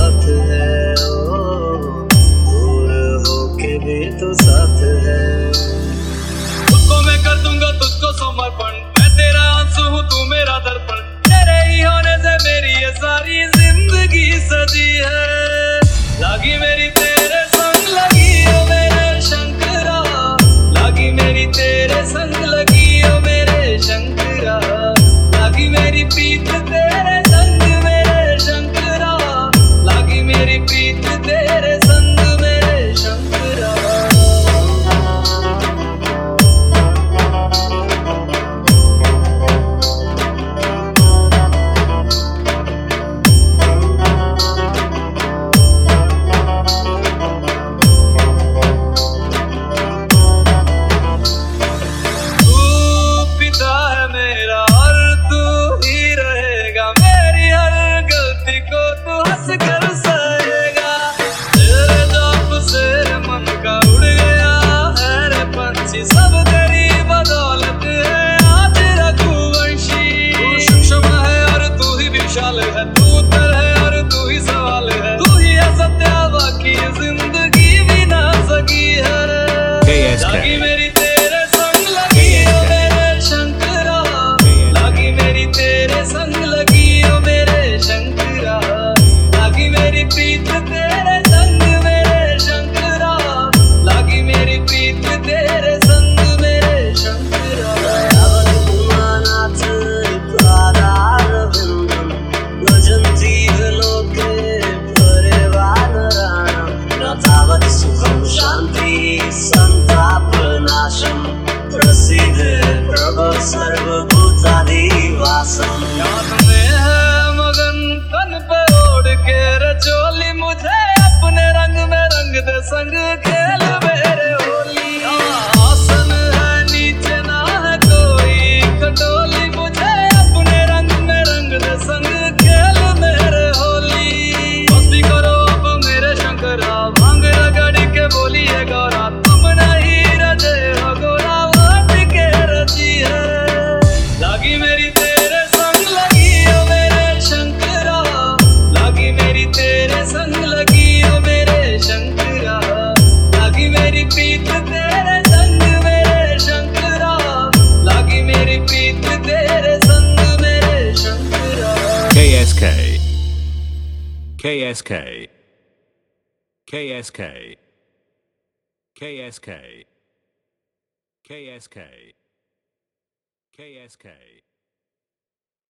साथ है, ओ दूर होके भी तू साथ है। तुझको मैं कर दूंगा तुझको समर्पण, मैं तेरा आंसू हूँ तू मेरा दर्पण, तेरे ही होने से मेरी ये सारी जिंदगी सजी है। लागी मेरी तेरे संग लगी ओ मेरे शंकरा, लागी मेरी तेरे संग लगी ओ मेरे शंकरा, लागी मेरी प्रीत तेरे संग मेरे शंकरा, लागी मेरी प्रीत तेरे संग मेरे शंकरा। सब तेरी बदौलत है आज रघुवंशी, तू सूक्ष्म है और तू ही विशाल है, तू उत्तर है और तू ही सवाल है, तू ही है सत्य बाकी जिंदगी भी ना सकी है। लागी मेरी तेरे संग लगी ओ मेरे शंकरा, लागी मेरी तेरे संग लगी ओ मेरे शंकरा, लागी मेरी प्रीत तेरे संग मेरे शंकरा, लागी मेरी प्रीत तेरे सुखम शांति संतापनाशम प्रसिद्ध प्रभु सर्वभूताधिवासम। याद में है मगन तन पे ओढ़ के रचोली, मुझे अपने रंग में रंग दे संग खेल मेरे होली। आसन है नीचे ना है कोई खटोली, मुझे अपने रंग में रंग दे संग खेल मेरे होली। बस भी करो अब मेरे शंकरा, भांग रगड़ी के बोलिए गौरा, तुम नहीं रजे हो गोरा वाट के रची है। लागी मेरी तेरे संग लगी ओ मेरे शंकरा, लागी मेरी तेरे संग लगी ओ मेरे शंकरा, लागी मेरी प्रीत तेरे संग मेरे शंकरा, लागी मेरी प्रीत तेरे संग मेरे Shankara. KSK KSK KSK KSK KSK KSK